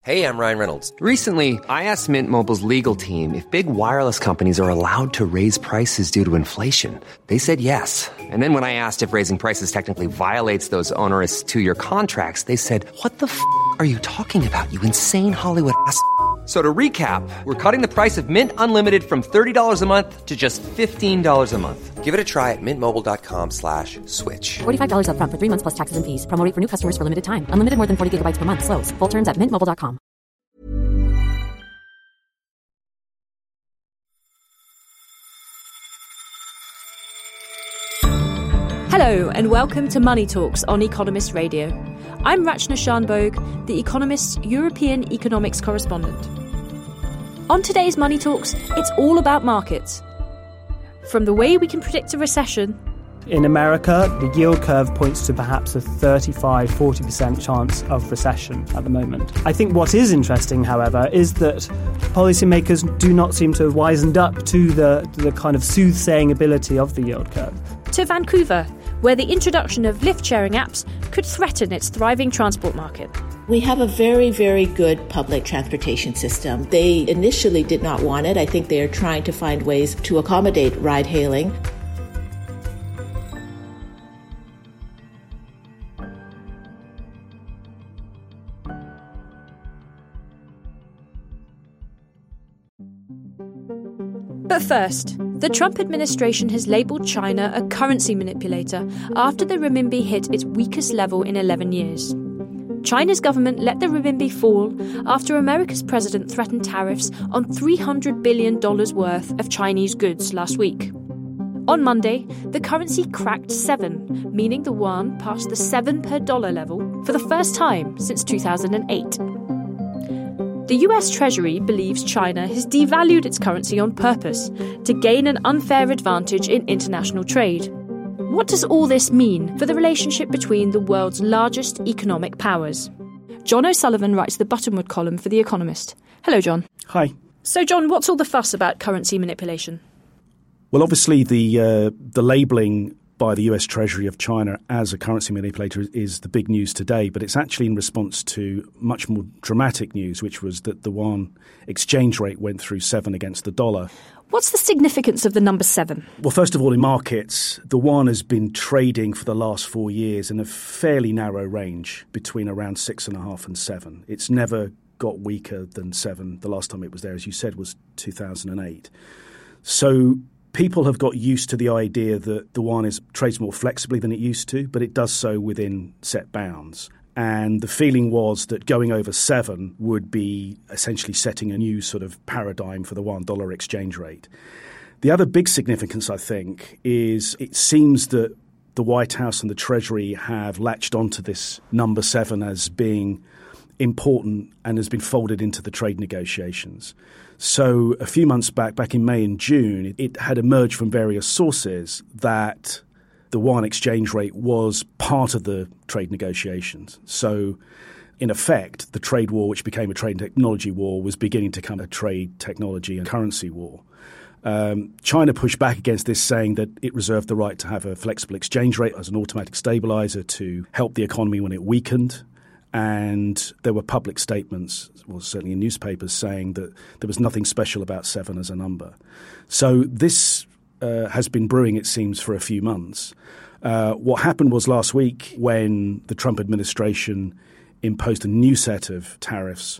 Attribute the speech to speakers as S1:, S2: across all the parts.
S1: Hey, I'm Ryan Reynolds.
S2: Recently, I asked Mint Mobile's legal team if big wireless companies are allowed to raise prices due to inflation. They said yes. And then when I asked if raising prices technically violates those onerous two-year contracts, they said, "What the f*** are you talking about, you insane Hollywood ass?" So to recap, we're cutting the price of Mint Unlimited from $30 a month to just $15 a month.
S1: Give it a try at mintmobile.com/switch.
S3: $45 up front for 3 months plus taxes and fees. Promo rate for new customers for limited time. Unlimited more than 40 gigabytes per month. Slows full terms at mintmobile.com.
S4: Hello and welcome to Money Talks on Economist Radio. I'm Rachna Shanbhogue, the Economist's European economics correspondent. On today's Money Talks, it's all about markets. From the way we can predict a recession.
S5: In America, the yield curve points to perhaps a 35-40% chance of recession at the moment. I think what is interesting, however, is that policymakers do not seem to have wisened up to the kind of soothsaying ability of the yield curve.
S4: To Vancouver, where the introduction of lift-sharing apps could threaten its thriving transport market.
S6: We have a very, very good public transportation system. They initially did not want it. I think they are trying to find ways to accommodate ride-hailing.
S4: But first, the Trump administration has labelled China a currency manipulator after the renminbi hit its weakest level in 11 years. China's government let the renminbi fall after America's president threatened tariffs on $300 billion worth of Chinese goods last week. On Monday, the currency cracked 7, meaning the yuan passed the 7 per dollar level for the first time since 2008. The US Treasury believes China has devalued its currency on purpose to gain an unfair advantage in international trade. What does all this mean for the relationship between the world's largest economic powers? John O'Sullivan writes the Buttonwood column for The Economist. Hello, John.
S5: Hi.
S4: So, John, what's all the fuss about currency manipulation?
S7: Well, obviously, the labelling by the US Treasury of China as a currency manipulator is the big news today, but it's actually in response to much more dramatic news, which was that the yuan exchange rate went through 7 against the dollar.
S4: What's the significance of the number 7?
S7: Well, first of all, in markets, the yuan has been trading for the last 4 years in a fairly narrow range between around 6.5 and 7. It's never got weaker than 7. The last time it was there, as you said, was 2008. So people have got used to the idea that the yuan trades more flexibly than it used to, but it does so within set bounds. And the feeling was that going over 7 would be essentially setting a new sort of paradigm for the yuan-dollar exchange rate. The other big significance, I think, is it seems that the White House and the Treasury have latched onto this number 7 as being important and has been folded into the trade negotiations. So a few months back in May and June, it had emerged from various sources that the yuan exchange rate was part of the trade negotiations. So in effect, the trade war, which became a trade and technology war, was beginning to become a trade, technology and currency war. China pushed back against this, saying that it reserved the right to have a flexible exchange rate as an automatic stabilizer to help the economy when it weakened. And there were public statements, well, certainly in newspapers, saying that there was nothing special about 7 as a number. So this has been brewing, it seems, for a few months. What happened was last week when the Trump administration imposed a new set of tariffs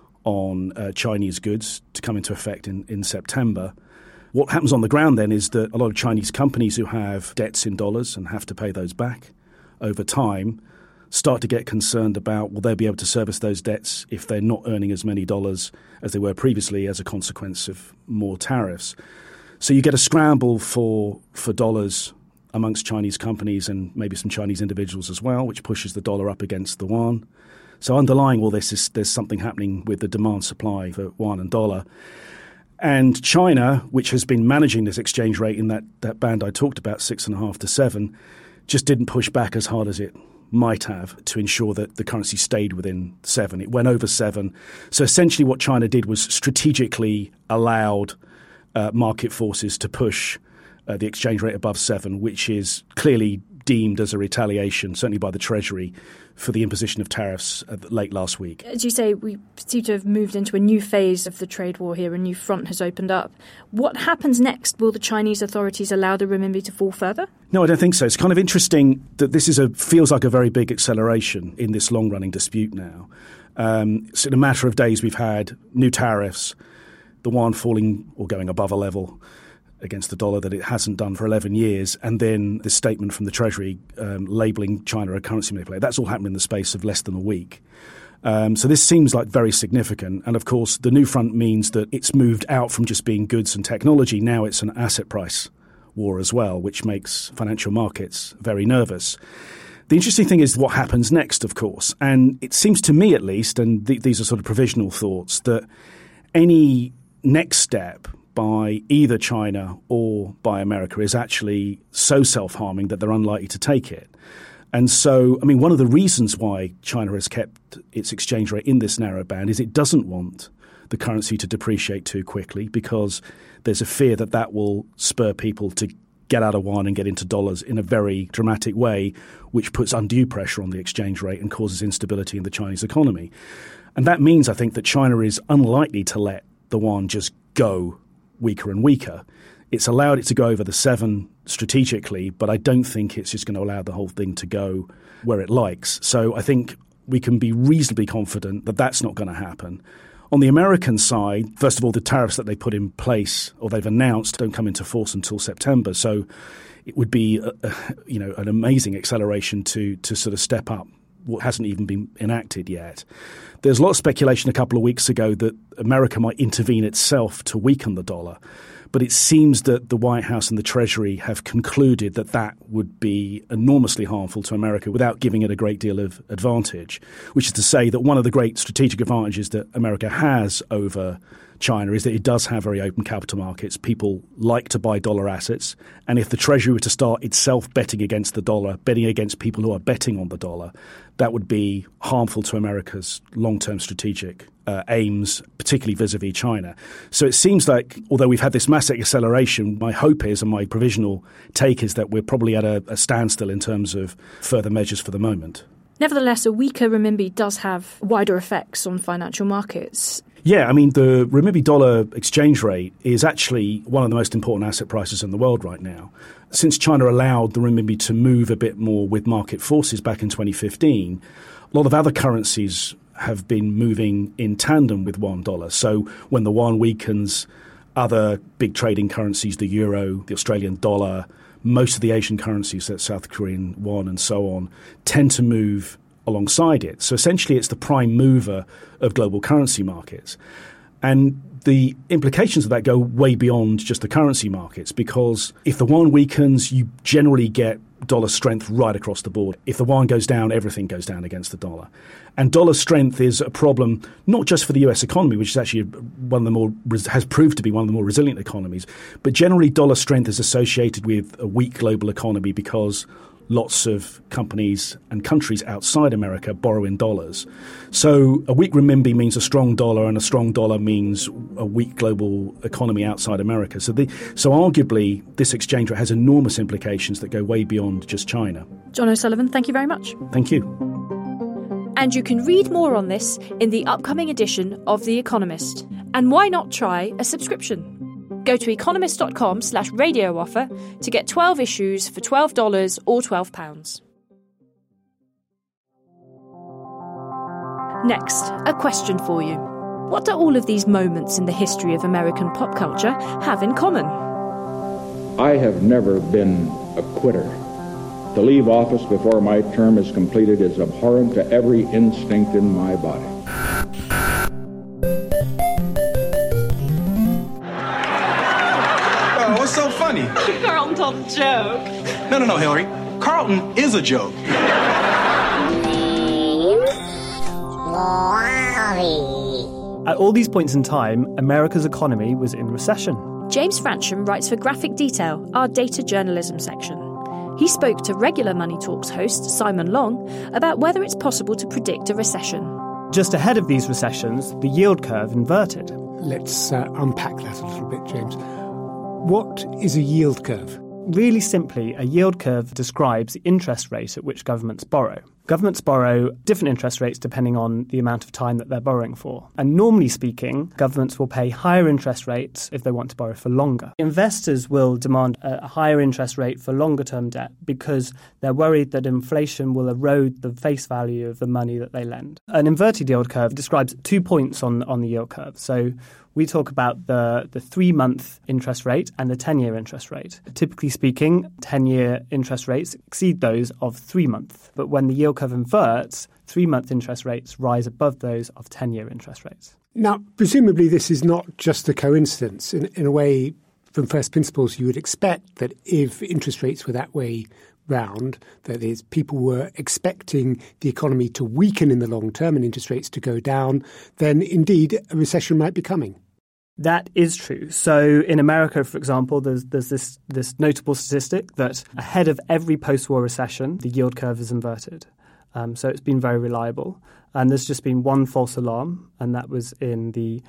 S7: on Chinese goods to come into effect in September. What happens on the ground then is that a lot of Chinese companies who have debts in dollars and have to pay those back over time start to get concerned about will they be able to service those debts if they're not earning as many dollars as they were previously as a consequence of more tariffs. So you get a scramble for dollars amongst Chinese companies and maybe some Chinese individuals as well, which pushes the dollar up against the yuan. So underlying all this is there's something happening with the demand supply for yuan and dollar. And China, which has been managing this exchange rate in that band I talked about, 6.5 to 7, just didn't push back as hard as it might have to ensure that the currency stayed within 7. It went over 7. So essentially what China did was strategically allowed market forces to push the exchange rate above 7, which is clearly deemed as a retaliation, certainly by the Treasury, for the imposition of tariffs late last week.
S4: As you say, we seem to have moved into a new phase of the trade war here. A new front has opened up. What happens next? Will the Chinese authorities allow the renminbi to fall further?
S7: No, I don't think so. It's kind of interesting that this feels like a very big acceleration in this long-running dispute now. So in a matter of days, we've had new tariffs, the yuan falling or going above a level against the dollar that it hasn't done for 11 years, and then this statement from the Treasury labelling China a currency manipulator. That's all happened in the space of less than a week. So this seems like very significant. And of course, the new front means that it's moved out from just being goods and technology. Now it's an asset price war as well, which makes financial markets very nervous. The interesting thing is what happens next, of course. And it seems to me, at least, and these are sort of provisional thoughts, that any next step by either China or by America is actually so self-harming that they're unlikely to take it. And so, I mean, one of the reasons why China has kept its exchange rate in this narrow band is it doesn't want the currency to depreciate too quickly, because there's a fear that that will spur people to get out of yuan and get into dollars in a very dramatic way, which puts undue pressure on the exchange rate and causes instability in the Chinese economy. And that means, I think, that China is unlikely to let the yuan just go weaker and weaker. It's allowed it to go over the 7 strategically, but I don't think it's just going to allow the whole thing to go where it likes. So I think we can be reasonably confident that that's not going to happen. On the American side, first of all, the tariffs that they put in place or they've announced don't come into force until September. So it would be an amazing acceleration to sort of step up what hasn't even been enacted yet. There's a lot of speculation a couple of weeks ago that America might intervene itself to weaken the dollar. But it seems that the White House and the Treasury have concluded that that would be enormously harmful to America without giving it a great deal of advantage, which is to say that one of the great strategic advantages that America has over China is that it does have very open capital markets. People like to buy dollar assets. And if the Treasury were to start itself betting against the dollar, betting against people who are betting on the dollar, that would be harmful to America's long-term strategic aims, particularly vis-a-vis China. So it seems like, although we've had this massive acceleration, my hope is, and my provisional take is, that we're probably at a standstill in terms of further measures for the moment.
S4: Nevertheless, a weaker renminbi does have wider effects on financial markets.
S7: Yeah, I mean, the renminbi-dollar exchange rate is actually one of the most important asset prices in the world right now. Since China allowed the renminbi to move a bit more with market forces back in 2015, a lot of other currencies have been moving in tandem with $1. So when the yuan weakens, other big trading currencies, the euro, the Australian dollar, most of the Asian currencies, that's South Korean won and so on, tend to move alongside it. So essentially it's the prime mover of global currency markets. And the implications of that go way beyond just the currency markets, because if the yuan weakens, you generally get dollar strength right across the board. If the yuan goes down, everything goes down against the dollar. And dollar strength is a problem not just for the US economy, which is actually has proved to be one of the more resilient economies, but generally dollar strength is associated with a weak global economy because lots of companies and countries outside America borrow in dollars. So a weak renminbi means a strong dollar, and a strong dollar means a weak global economy outside America. So arguably, this exchange rate has enormous implications that go way beyond just China.
S4: John O'Sullivan, thank you very much.
S7: Thank you.
S4: And you can read more on this in the upcoming edition of The Economist. And why not try a subscription? Go to economist.com/radio offer to get 12 issues for $12 or £12. Next, a question for you. What do all of these moments in the history of American pop culture have in common?
S8: I have never been a quitter. To leave office before my term is completed is abhorrent to every instinct in my body.
S9: What's so funny?
S10: Carlton told a joke.
S9: No, Hillary. Carlton is a joke.
S5: At all these points in time, America's economy was in recession.
S4: James Francham writes for Graphic Detail, our data journalism section. He spoke to regular Money Talks host Simon Long about whether it's possible to predict a recession.
S5: Just ahead of these recessions, the yield curve inverted.
S11: Let's unpack that a little bit, James. What is a yield curve?
S5: Really simply, a yield curve describes the interest rate at which governments borrow. Governments borrow different interest rates depending on the amount of time that they're borrowing for. And normally speaking, governments will pay higher interest rates if they want to borrow for longer. Investors will demand a higher interest rate for longer-term debt because they're worried that inflation will erode the face value of the money that they lend. An inverted yield curve describes 2 points on the yield curve. So we talk about the 3-month interest rate and the 10-year interest rate. Typically speaking, 10-year interest rates exceed those of 3-month. But when the yield curve inverts, 3-month interest rates rise above those of 10-year interest rates.
S11: Now, presumably this is not just a coincidence. In a way, from first principles, you would expect that if interest rates were that way round, that is, people were expecting the economy to weaken in the long term and interest rates to go down, then indeed a recession might be coming.
S5: That is true. So in America, for example, there's this notable statistic that ahead of every post-war recession, the yield curve is inverted. So it's been very reliable. And there's just been one false alarm, and that was in the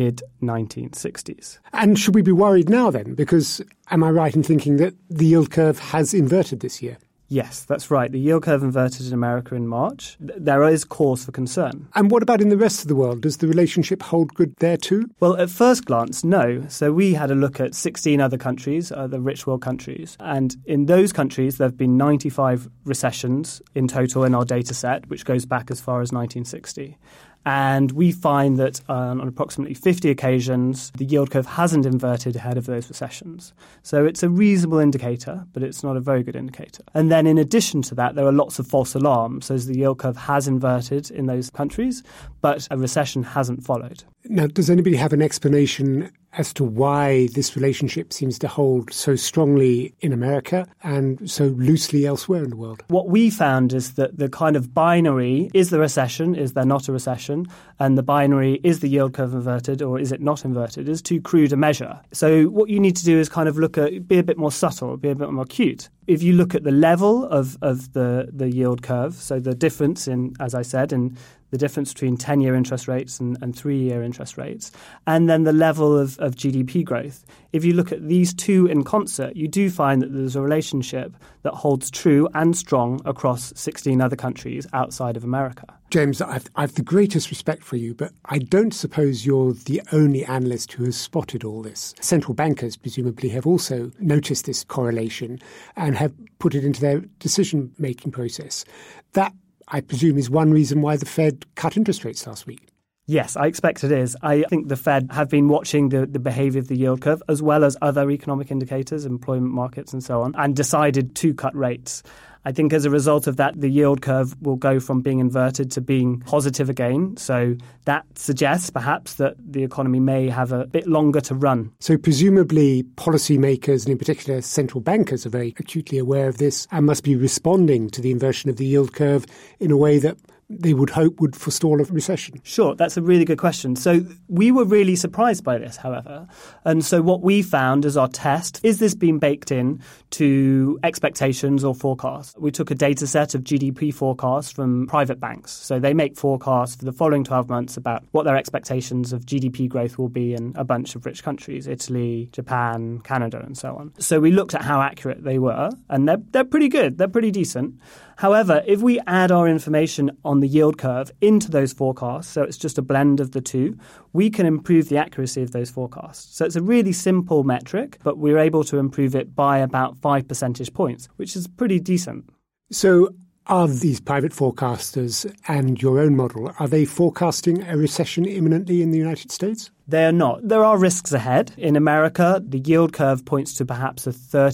S5: mid-1960s.
S11: And should we be worried now then? Because am I right in thinking that the yield curve has inverted this year?
S5: Yes, that's right. The yield curve inverted in America in March. There is cause for concern.
S11: And what about in the rest of the world? Does the relationship hold good there too?
S5: Well, at first glance, no. So we had a look at 16 other countries, the rich world countries. And in those countries, there have been 95 recessions in total in our data set, which goes back as far as 1960. And we find that on approximately 50 occasions, the yield curve hasn't inverted ahead of those recessions. So it's a reasonable indicator, but it's not a very good indicator. And then in addition to that, there are lots of false alarms. So the yield curve has inverted in those countries, but a recession hasn't followed.
S11: Now, does anybody have an explanation as to why this relationship seems to hold so strongly in America and so loosely elsewhere in the world?
S5: What we found is that the kind of binary, is there a recession, is there not a recession, and the binary, is the yield curve inverted or is it not inverted, is too crude a measure. So what you need to do is kind of be a bit more subtle, be a bit more cute. If you look at the level of the yield curve, so the difference in, as I said, in the difference between 10-year interest rates and 3-year interest rates, and then the level of GDP growth. If you look at these two in concert, you do find that there's a relationship that holds true and strong across 16 other countries outside of America.
S11: James, I've the greatest respect for you, but I don't suppose you're the only analyst who has spotted all this. Central bankers presumably have also noticed this correlation and have put it into their decision-making process. That, I presume, is one reason why the Fed cut interest rates last week.
S5: Yes, I expect it is. I think the Fed have been watching the behaviour of the yield curve as well as other economic indicators, employment markets and so on, and decided to cut rates. I think as a result of that, the yield curve will go from being inverted to being positive again. So that suggests perhaps that the economy may have a bit longer to run.
S11: So presumably policymakers and in particular central bankers are very acutely aware of this and must be responding to the inversion of the yield curve in a way that they would hope would forestall a recession?
S5: Sure, that's a really good question. So we were really surprised by this, however. And so what we found as our test, is this being baked in to expectations or forecasts? We took a data set of GDP forecasts from private banks. So they make forecasts for the following 12 months about what their expectations of GDP growth will be in a bunch of rich countries, Italy, Japan, Canada, and so on. So we looked at how accurate they were, and they're pretty good. They're pretty decent. However, if we add our information on the yield curve into those forecasts, so it's just a blend of the two, we can improve the accuracy of those forecasts. So it's a really simple metric, but we're able to improve it by about 5 percentage points, which is pretty decent.
S11: So are these private forecasters and your own model, are they forecasting a recession imminently in the United States?
S5: They are not. There are risks ahead. In America, the yield curve points to perhaps a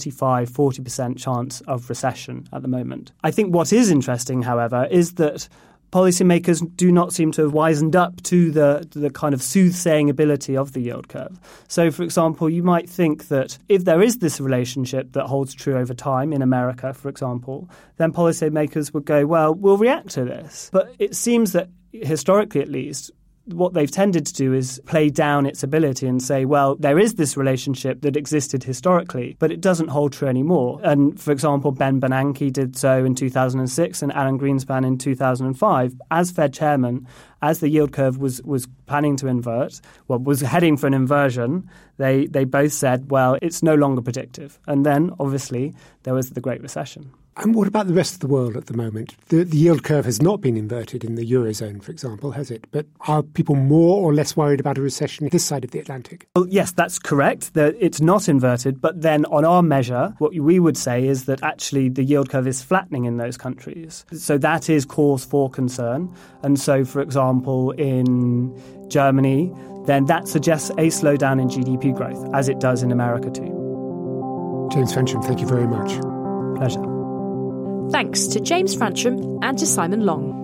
S5: 35-40% chance of recession at the moment. I think what is interesting, however, is that policymakers do not seem to have wisened up to the kind of soothsaying ability of the yield curve. So, for example, you might think that if there is this relationship that holds true over time in America, for example, then policymakers would go, well, we'll react to this. But it seems that historically at least, what they've tended to do is play down its ability and say, well, there is this relationship that existed historically, but it doesn't hold true anymore. And, for example, Ben Bernanke did so in 2006 and Alan Greenspan in 2005. As Fed chairman, as the yield curve was planning to invert, was heading for an inversion, they both said, well, it's no longer predictive. And then, obviously, there was the Great Recession.
S11: And what about the rest of the world at the moment? The yield curve has not been inverted in the Eurozone, for example, has it? But are people more or less worried about a recession this side of the Atlantic?
S5: Well, yes, that's correct. It's not inverted. But then on our measure, what we would say is that actually the yield curve is flattening in those countries. So that is cause for concern. And so, for example, in Germany, then that suggests a slowdown in GDP growth, as it does in America too.
S11: James Fancham, thank you very much.
S5: Pleasure.
S4: Thanks to James Fancham and to Simon Long.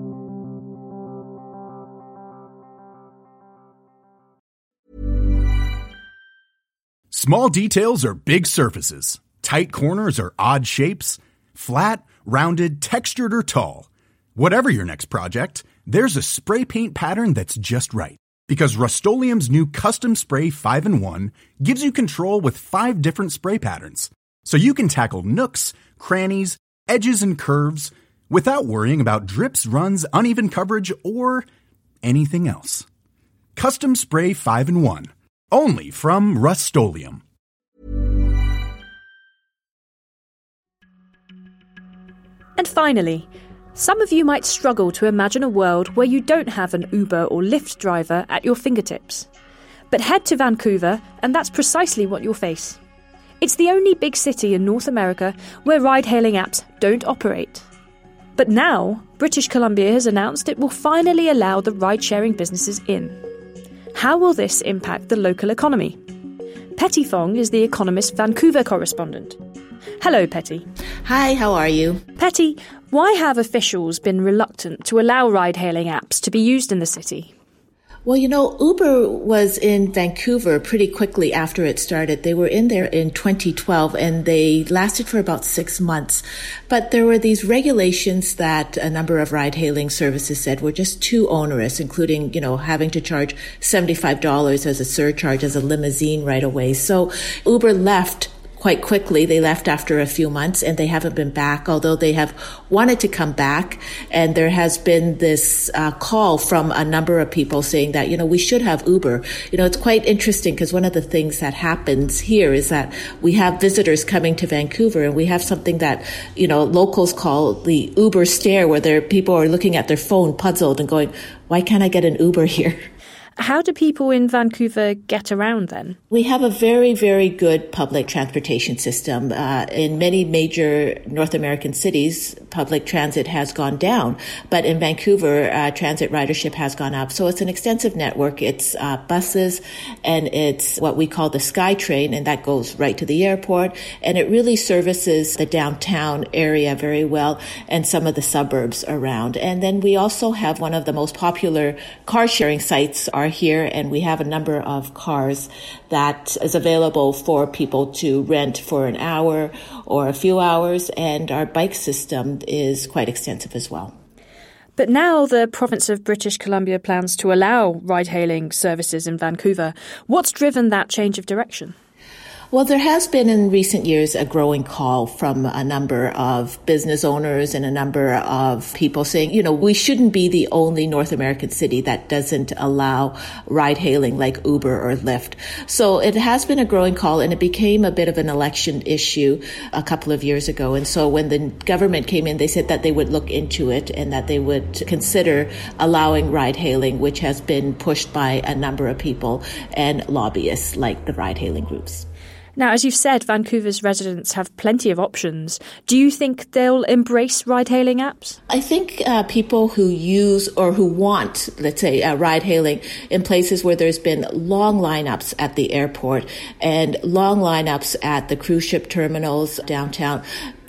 S12: Small details are big surfaces. Tight corners are odd shapes. Flat, rounded, textured, or tall. Whatever your next project, there's a spray paint pattern that's just right. Because Rust-Oleum's new Custom Spray 5-in-1 gives you control with 5 different spray patterns. So you can tackle nooks, crannies, edges, and curves without worrying about drips, runs, uneven coverage, or anything else. Custom Spray 5-in-1. Only from Rust-Oleum.
S4: And finally, some of you might struggle to imagine a world where you don't have an Uber or Lyft driver at your fingertips. But head to Vancouver, and that's precisely what you'll face. It's the only big city in North America where ride-hailing apps don't operate. But now, British Columbia has announced it will finally allow the ride-sharing businesses in. How will this impact the local economy? Petty Fong is the Economist Vancouver correspondent. Hello, Petty.
S6: Hi, how are you?
S4: Petty, why have officials been reluctant to allow ride-hailing apps to be used in the city?
S6: Well, Uber was in Vancouver pretty quickly after it started. They were in there in 2012 and they lasted for about 6 months. But there were these regulations that a number of ride-hailing services said were just too onerous, including, having to charge $75 as a surcharge as a limousine right away. So Uber left quite quickly. They left after a few months and they haven't been back, although they have wanted to come back. And there has been this call from a number of people saying that, we should have Uber. It's quite interesting because one of the things that happens here is that we have visitors coming to Vancouver and we have something that, locals call the Uber stare, where people are looking at their phone puzzled and going, why can't I get an Uber here?
S4: How do people in Vancouver get around then?
S6: We have a very, very good public transportation system. In many major North American cities, public transit has gone down. But in Vancouver, transit ridership has gone up. So it's an extensive network. It's buses and it's what we call the SkyTrain, and that goes right to the airport. And it really services the downtown area very well and some of the suburbs around. And then we also have one of the most popular car sharing sites are here, and we have a number of cars that is available for people to rent for an hour or a few hours, and our bike system is quite extensive as well.
S4: But now the province of British Columbia plans to allow ride-hailing services in Vancouver. What's driven that change of direction?
S6: Well, there has been in recent years a growing call from a number of business owners and a number of people saying, we shouldn't be the only North American city that doesn't allow ride-hailing like Uber or Lyft. So it has been a growing call, and it became a bit of an election issue a couple of years ago. And so when the government came in, they said that they would look into it and that they would consider allowing ride-hailing, which has been pushed by a number of people and lobbyists like the ride-hailing groups.
S4: Now, as you've said, Vancouver's residents have plenty of options. Do you think they'll embrace ride-hailing apps?
S6: I think people who use or who want, let's say, ride-hailing in places where there's been long lineups at the airport and long lineups at the cruise ship terminals downtown,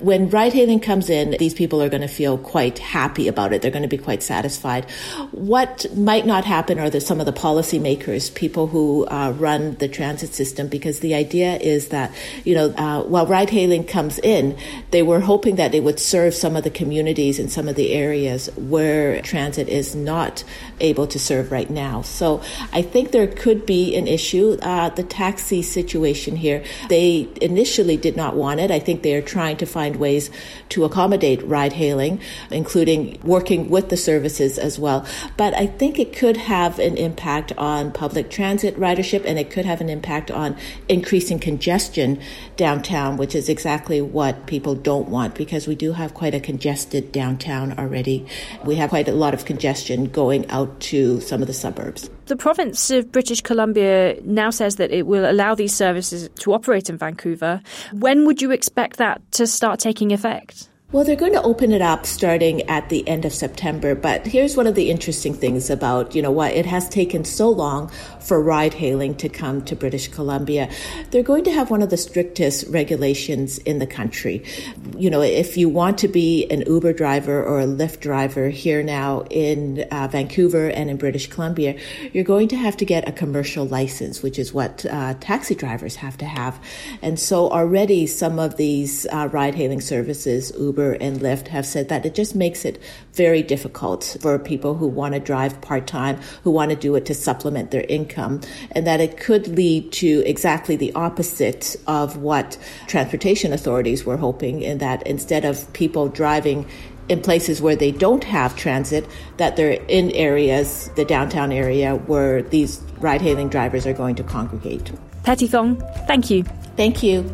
S6: when ride-hailing comes in, these people are going to feel quite happy about it. They're going to be quite satisfied. What might not happen are some of the policymakers, people who run the transit system, because the idea is that, while ride-hailing comes in, they were hoping that it would serve some of the communities in some of the areas where transit is not able to serve right now. So I think there could be an issue. The taxi situation here, they initially did not want it. I think they are trying to find ways to accommodate ride-hailing, including working with the services as well. But I think it could have an impact on public transit ridership, and it could have an impact on increasing congestion downtown, which is exactly what people don't want, because we do have quite a congested downtown already. We have quite a lot of congestion going out to some of the suburbs.
S4: The province of British Columbia now says that it will allow these services to operate in Vancouver. When would you expect that to start taking effect?
S6: Well, they're going to open it up starting at the end of September. But here's one of the interesting things about, why it has taken so long for ride-hailing to come to British Columbia. They're going to have one of the strictest regulations in the country. If you want to be an Uber driver or a Lyft driver here now in Vancouver and in British Columbia, you're going to have to get a commercial license, which is what taxi drivers have to have. And so already some of these ride-hailing services, Uber and Lyft, have said that it just makes it very difficult for people who want to drive part-time, who want to do it to supplement their income, and that it could lead to exactly the opposite of what transportation authorities were hoping, in that instead of people driving in places where they don't have transit, that they're in areas, the downtown area, where these ride-hailing drivers are going to congregate.
S4: Petty Thong, thank you.
S6: Thank you.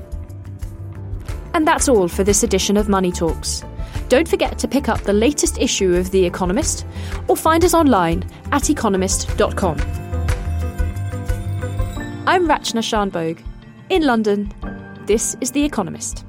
S4: And that's all for this edition of Money Talks. Don't forget to pick up the latest issue of The Economist or find us online at economist.com. I'm Rachna Shanbhogue. In London, this is The Economist.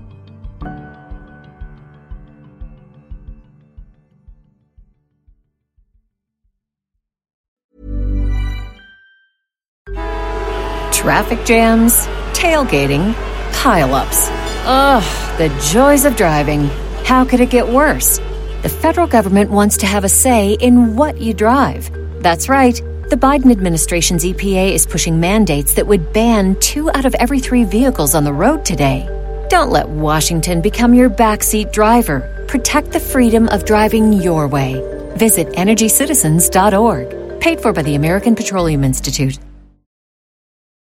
S13: Traffic jams, tailgating, pile-ups. Ugh, the joys of driving. How could it get worse? The federal government wants to have a say in what you drive. That's right. The Biden administration's EPA is pushing mandates that would ban 2 out of every 3 vehicles on the road today. Don't let Washington become your backseat driver. Protect the freedom of driving your way. Visit EnergyCitizens.org. Paid for by the American Petroleum Institute.